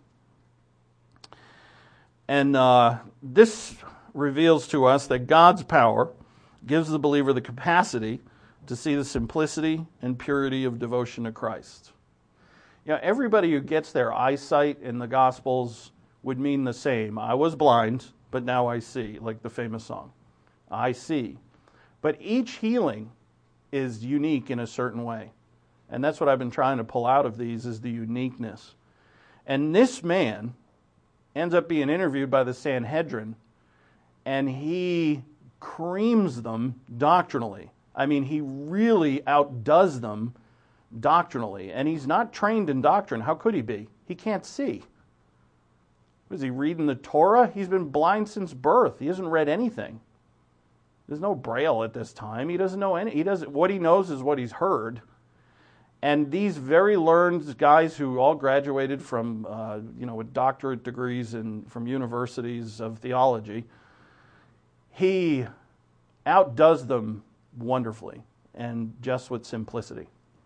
A: And this reveals to us that God's power gives the believer the capacity to see the simplicity and purity of devotion to Christ. Everybody who gets their eyesight in the Gospels would mean the same. I was blind, but now I see, like the famous song. I see. But each healing is unique in a certain way. And that's what I've been trying to pull out of these, is the uniqueness. And this man ends up being interviewed by the Sanhedrin, and he creams them doctrinally. I mean, he really outdoes them doctrinally. And he's not trained in doctrine. How could he be? He can't see. Was he reading the Torah? He's been blind since birth. He hasn't read anything. There's no Braille at this time. He doesn't know any. What he knows is what he's heard. And these very learned guys who all graduated from, with doctorate degrees from universities of theology, he outdoes them wonderfully, and just with simplicity.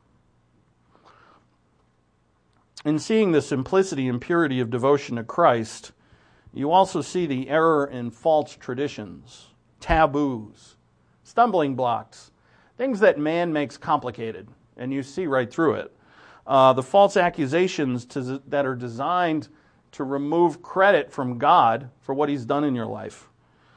A: In seeing the simplicity and purity of devotion to Christ, you also see the error in false traditions, taboos, stumbling blocks, things that man makes complicated, and you see right through it. The false accusations that are designed to remove credit from God for what He's done in your life.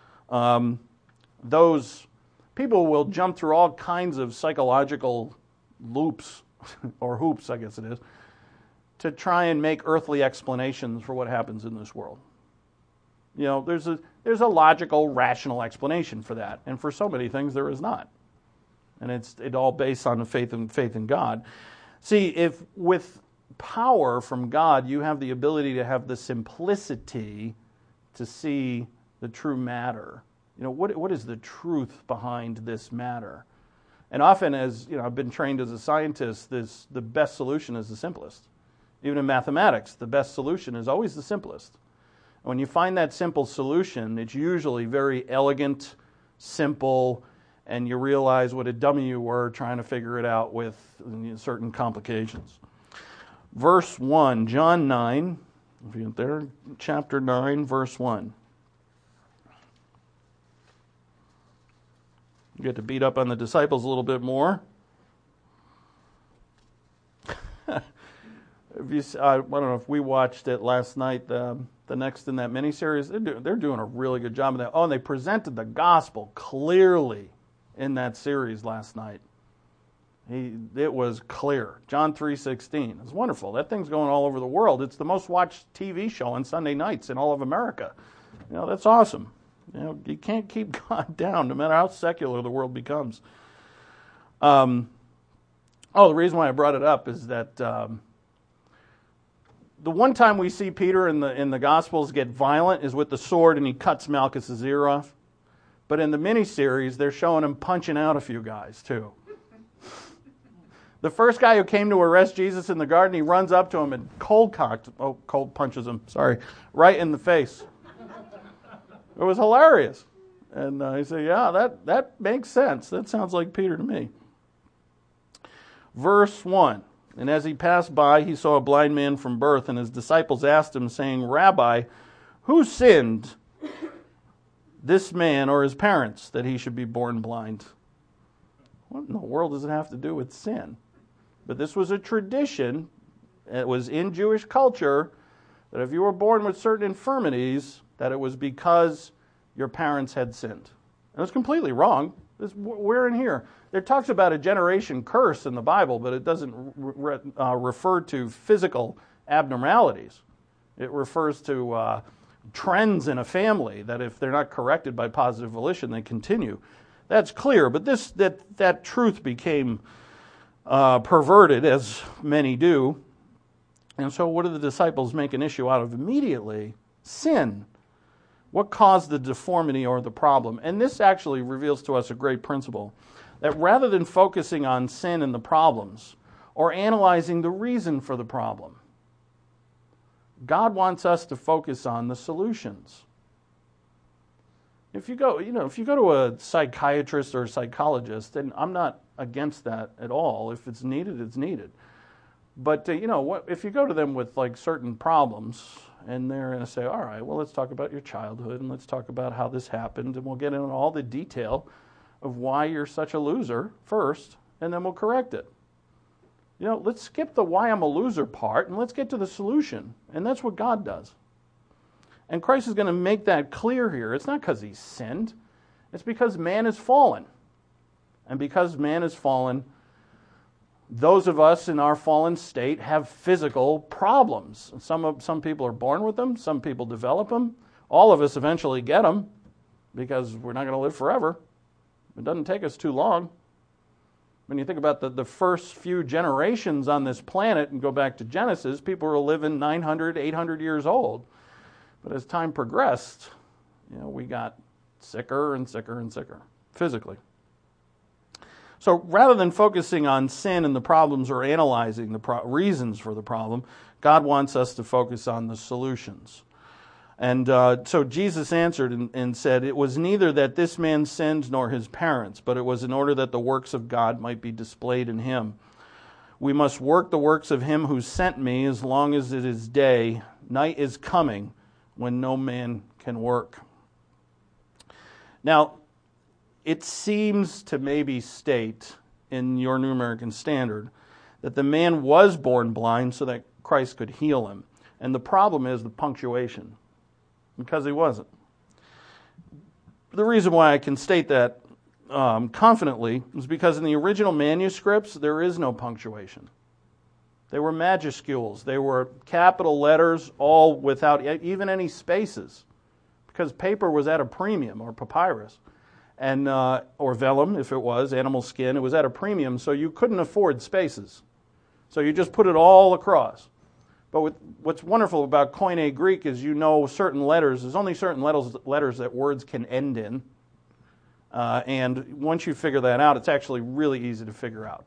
A: Those people will jump through all kinds of psychological loops, or hoops, I guess it is, to try and make earthly explanations for what happens in this world. You know, there's a logical, rational explanation for that, and for so many things there is not. And it's all based on faith in God. See, if with power from God you have the ability to have the simplicity to see the true matter. You know, what is the truth behind this matter? And often, as you know, I've been trained as a scientist, the best solution is the simplest. Even in mathematics, the best solution is always the simplest. And when you find that simple solution, it's usually very elegant, simple, and you realize what a dummy you were trying to figure it out with certain complications. Verse 1, John 9, if you get there, chapter 9, verse 1. You get to beat up on the disciples a little bit more. I don't know if we watched it last night, the next in that miniseries. They're doing a really good job of that. Oh, and they presented the gospel clearly in that series last night. It was clear. John 3:16. It's wonderful. That thing's going all over the world. It's the most watched TV show on Sunday nights in all of America. You know, that's awesome. You know, you can't keep God down no matter how secular the world becomes. The reason why I brought it up is that the one time we see Peter in the Gospels get violent is with the sword, and he cuts Malchus' ear off. But in the miniseries, they're showing him punching out a few guys too. The first guy who came to arrest Jesus in the garden, he runs up to him and cold punches him, right in the face. It was hilarious. And he said, yeah, that makes sense. That sounds like Peter to me. Verse 1, and as he passed by, he saw a blind man from birth, and his disciples asked him, saying, Rabbi, who sinned, this man or his parents, that he should be born blind? What in the world does it have to do with sin? But this was a tradition. It was in Jewish culture that if you were born with certain infirmities, that it was because your parents had sinned. And it's completely wrong. We're in here. It talks about a generation curse in the Bible, but it doesn't refer to physical abnormalities. It refers to trends in a family that if they're not corrected by positive volition, they continue. That's clear, but that truth became perverted, as many do. And so what do the disciples make an issue out of immediately? Sin. What caused the deformity or the problem? And this actually reveals to us a great principle, that rather than focusing on sin and the problems, or analyzing the reason for the problem, God wants us to focus on the solutions. If you go to a psychiatrist or a psychologist, and I'm not against that at all. If it's needed, it's needed. But if you go to them with like certain problems, and they're going to say, all right, well, let's talk about your childhood, and let's talk about how this happened, and we'll get into all the detail of why you're such a loser first, and then we'll correct it. Let's skip the why I'm a loser part, and let's get to the solution. And that's what God does. And Christ is going to make that clear here. It's not because He sinned. It's because man is fallen. And because man is fallen, those of us in our fallen state have physical problems. Some people are born with them. Some people develop them. All of us eventually get them because we're not going to live forever. It doesn't take us too long. When you think about the first few generations on this planet and go back to Genesis, people were living 900, 800 years old. But as time progressed, we got sicker and sicker and sicker physically. So rather than focusing on sin and the problems or analyzing the reasons for the problem, God wants us to focus on the solutions. And so Jesus answered and said, "It was neither that this man sinned nor his parents, but it was in order that the works of God might be displayed in him. We must work the works of him who sent me as long as it is day. Night is coming when no man can work." Now, it seems to maybe state in your New American Standard that the man was born blind so that Christ could heal him. And the problem is the punctuation, because he wasn't. The reason why I can state that confidently is because in the original manuscripts, there is no punctuation. They were majuscules. They were capital letters, all without even any spaces, because paper was at a premium, or papyrus, and or vellum, if it was, animal skin. It was at a premium, so you couldn't afford spaces. So you just put it all across. But what's wonderful about Koine Greek is certain letters. There's only certain letters that words can end in. And once you figure that out, it's actually really easy to figure out.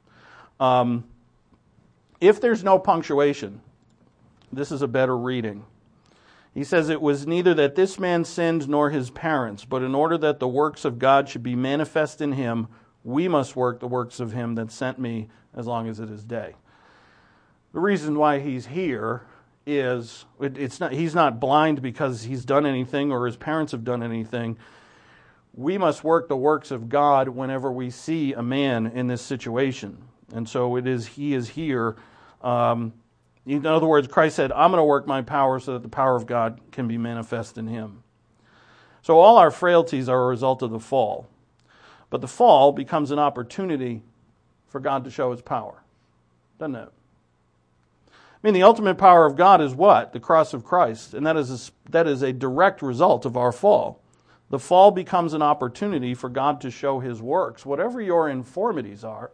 A: If there's no punctuation, this is a better reading. He says, "It was neither that this man sinned nor his parents, but in order that the works of God should be manifest in him, we must work the works of him that sent me as long as it is day." The reason why he's here is he's not blind because he's done anything or his parents have done anything. We must work the works of God whenever we see a man in this situation. And so he is here. In other words, Christ said, "I'm going to work my power so that the power of God can be manifest in him." So all our frailties are a result of the fall. But the fall becomes an opportunity for God to show his power, doesn't it? I mean, the ultimate power of God is what? The cross of Christ. And that is a direct result of our fall. The fall becomes an opportunity for God to show his works. Whatever your infirmities are,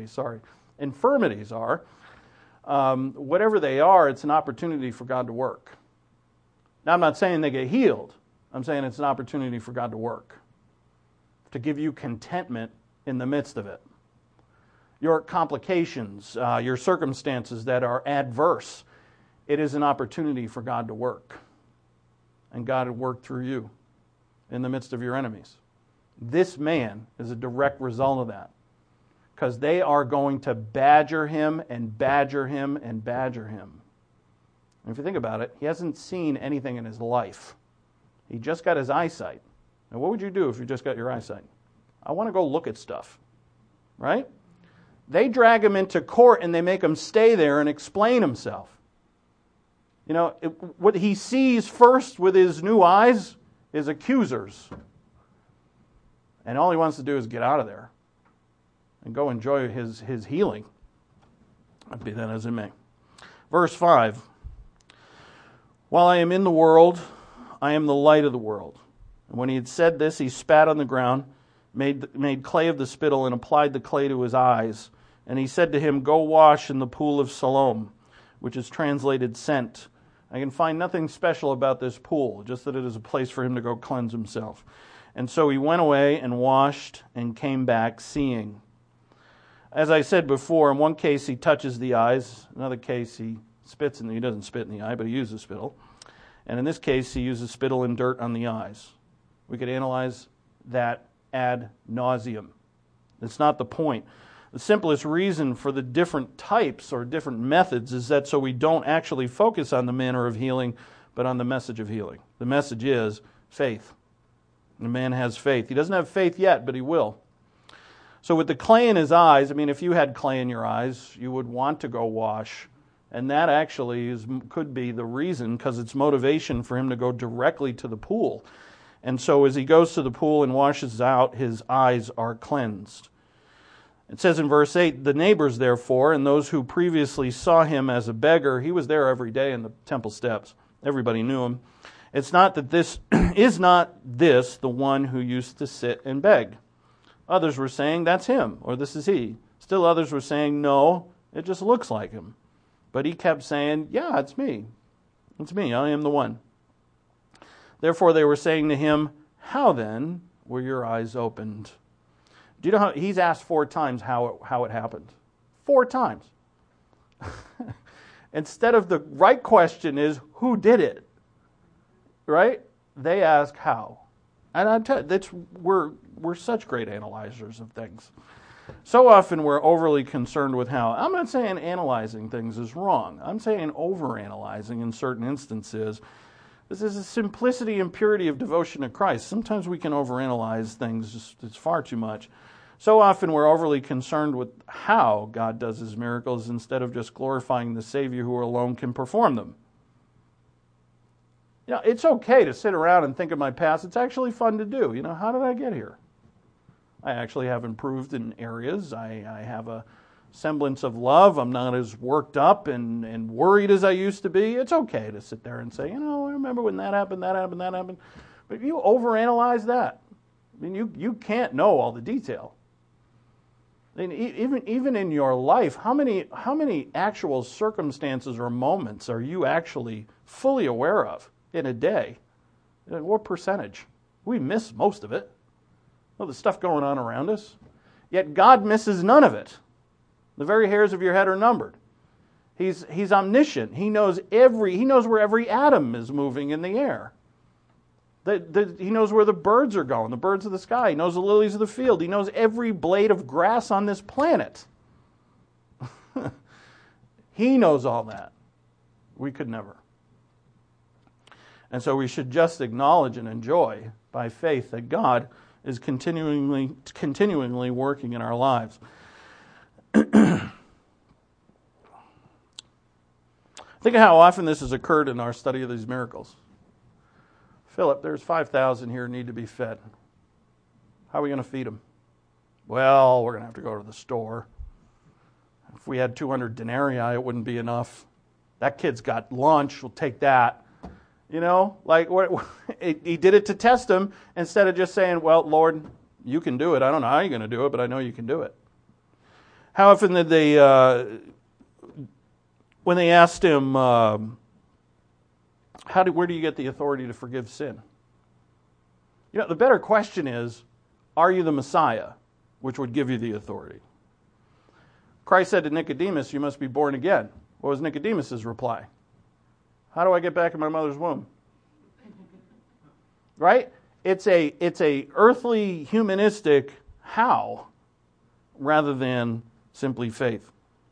A: whatever they are, it's an opportunity for God to work. Now, I'm not saying they get healed. I'm saying it's an opportunity for God to work, to give you contentment in the midst of it. Your complications, your circumstances that are adverse, it is an opportunity for God to work. And God will work through you in the midst of your enemies. This man is a direct result of that, because they are going to badger him and badger him and badger him. And if you think about it, he hasn't seen anything in his life. He just got his eyesight. Now, what would you do if you just got your eyesight? I want to go look at stuff, right? They drag him into court and they make him stay there and explain himself. What he sees first with his new eyes is accusers. And all he wants to do is get out of there and go enjoy his healing. Be that as it may. Verse 5. "While I am in the world, I am the light of the world." And when he had said this, he spat on the ground, made clay of the spittle, and applied the clay to his eyes. And he said to him, "Go wash in the pool of Siloam," which is translated sent. I can find nothing special about this pool, just that it is a place for him to go cleanse himself. And so he went away and washed and came back seeing. As I said before, in one case he touches the eyes, another case he spits he doesn't spit in the eye, but he uses spittle. And in this case he uses spittle and dirt on the eyes. We could analyze that ad nauseum. That's not the point. The simplest reason for the different types or different methods is that so we don't actually focus on the manner of healing, but on the message of healing. The message is faith. The man has faith. He doesn't have faith yet, but he will. So with the clay in his eyes, if you had clay in your eyes, you would want to go wash. And that actually could be the reason, because it's motivation for him to go directly to the pool. And so as he goes to the pool and washes out, his eyes are cleansed. It says in verse 8, the neighbors, therefore, and those who previously saw him as a beggar, he was there every day in the temple steps. Everybody knew him. It's not that this is not this the one who used to sit and beg. Others were saying, that's him, or this is he. Still others were saying, no, it just looks like him. But he kept saying, yeah, it's me. It's me, I am the one. Therefore they were saying to him, how then were your eyes opened? Do you know how he's asked 4 times how it happened? 4 times. Instead of the right question is, who did it? Right? They ask how. And I tell you, we're such great analyzers of things. So often we're overly concerned with how. I'm not saying analyzing things is wrong. I'm saying overanalyzing in certain instances. This is a simplicity and purity of devotion to Christ. Sometimes we can overanalyze things. It's far too much. So often we're overly concerned with how God does his miracles instead of just glorifying the Savior who alone can perform them. You know, it's okay to sit around and think of my past. It's actually fun to do. You know, how did I get here? I actually have improved in areas. I have a semblance of love. I'm not as worked up and worried as I used to be. It's okay to sit there and say, you know, I remember when that happened. But if you overanalyze that, I mean, you can't know all the detail. I mean, even in your life, how many actual circumstances or moments are you actually fully aware of in a day? What percentage? We miss most of it. Well, the stuff going on around us. Yet God misses none of it. The very hairs of your head are numbered. He's omniscient. He knows where every atom is moving in the air. He knows where the birds are going, the birds of the sky. He knows the lilies of the field. He knows every blade of grass on this planet. He knows all that. We could never. And so we should just acknowledge and enjoy by faith that God is continually working in our lives. Think of how often this has occurred in our study of these miracles. Philip, there's 5,000 here who need to be fed. How are we going to feed them? Well, we're going to have to go to the store. If we had 200 denarii, it wouldn't be enough. That kid's got lunch. We'll take that. You know, like he did it to test him instead of just saying, well, Lord, you can do it. I don't know how you're going to do it, but I know you can do it. How often did they, when they asked him, where do you get the authority to forgive sin? You know, the better question is, are you the Messiah, which would give you the authority? Christ said to Nicodemus, you must be born again. What was Nicodemus' reply? How do I get back in my mother's womb? Right? It's a earthly, humanistic how, rather than simply faith.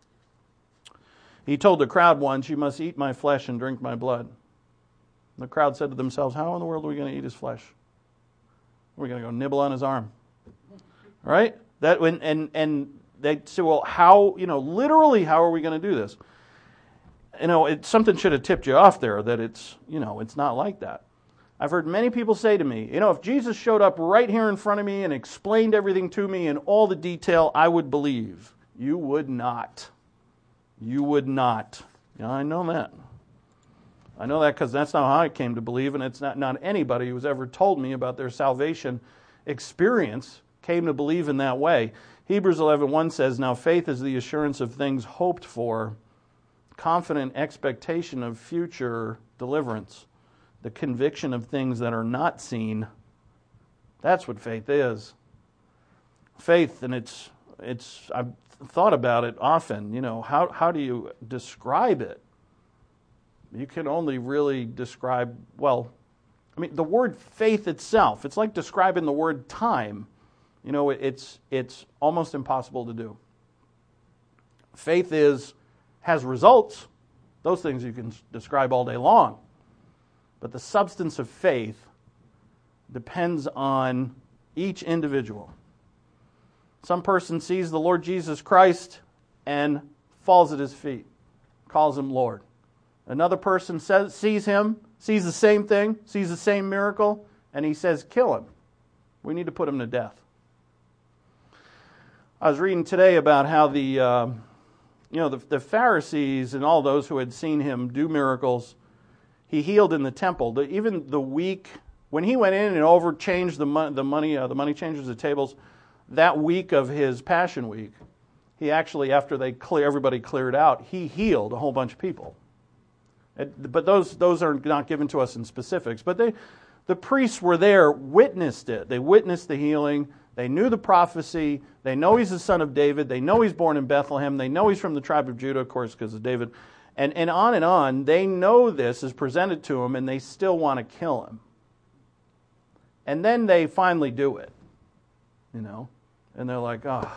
A: He told the crowd once, you must eat my flesh and drink my blood. The crowd said to themselves, how in the world are we going to eat his flesh? Are we going to go nibble on his arm? Right? And they say, well, how, literally, how are we going to do this? Something should have tipped you off there that it's not like that. I've heard many people say to me, if Jesus showed up right here in front of me and explained everything to me in all the detail, I would believe. You would not. You would not. I know that. I know that because that's not how I came to believe, and it's not anybody who's ever told me about their salvation experience came to believe in that way. Hebrews 11:1 says, now faith is the assurance of things hoped for, confident expectation of future deliverance, the conviction of things that are not seen. That's what faith is. Faith, and it's I've thought about it often, how do you describe it? You can only really describe, the word faith itself, it's like describing the word time. It's almost impossible to do. Faith has results. Those things you can describe all day long. But the substance of faith depends on each individual. Some person sees the Lord Jesus Christ and falls at his feet, calls him Lord. Another person sees him, sees the same thing, sees the same miracle, and he says, kill him. We need to put him to death. I was reading today about how the Pharisees and all those who had seen him do miracles, he healed in the temple. Even the week when he went in and overchanged the money changers at tables, that week of his Passion Week, he actually, after everybody cleared out, he healed a whole bunch of people. But those are not given to us in specifics. But the priests were there, witnessed it. They witnessed the healing. They knew the prophecy. They know he's the son of David. They know he's born in Bethlehem. They know he's from the tribe of Judah, of course, because of David. And on and on. They know this is presented to them, and they still want to kill him. And then they finally do it, And they're like, oh,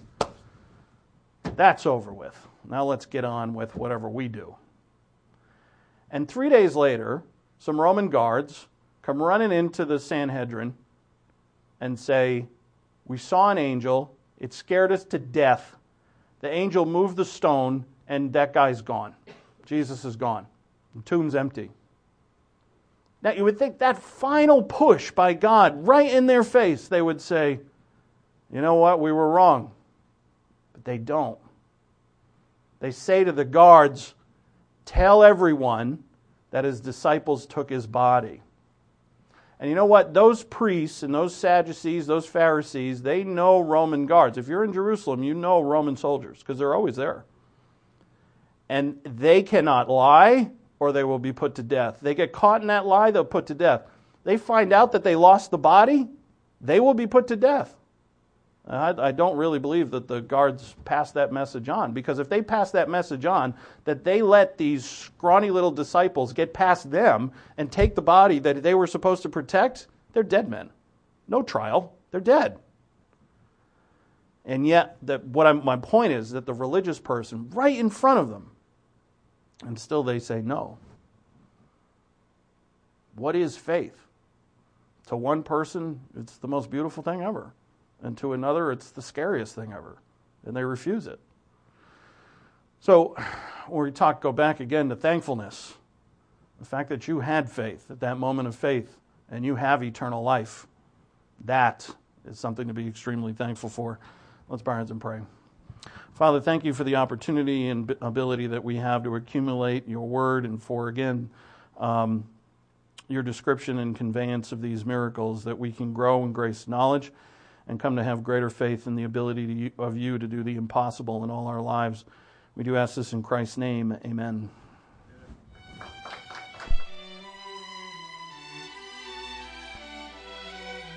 A: that's over with. Now let's get on with whatever we do. And 3 days later, some Roman guards come running into the Sanhedrin and say, we saw an angel, it scared us to death. The angel moved the stone, and that guy's gone. Jesus is gone. The tomb's empty. Now you would think that final push by God, right in their face, they would say, you know what, we were wrong. But they don't. They say to the guards, tell everyone that his disciples took his body. And you know what? Those priests and those Sadducees, those Pharisees, they know Roman guards. If you're in Jerusalem, you know Roman soldiers because they're always there. And they cannot lie or they will be put to death. They get caught in that lie, they'll put to death. They find out that they lost the body, they will be put to death. I don't really believe that the guards pass that message on, because if they pass that message on, that they let these scrawny little disciples get past them and take the body that they were supposed to protect, they're dead men. No trial. They're dead. And yet, my point is that the religious person, right in front of them, and still they say no. What is faith? To one person, it's the most beautiful thing ever. And to another, it's the scariest thing ever. And they refuse it. So, when we go back again to thankfulness. The fact that you had faith at that moment of faith, and you have eternal life. That is something to be extremely thankful for. Let's bow our heads and pray. Father, thank you for the opportunity and ability that we have to accumulate your word, and for, again, your description and conveyance of these miracles, that we can grow in grace and knowledge and come to have greater faith in the ability of you to do the impossible in all our lives. We do ask this in Christ's name. Amen.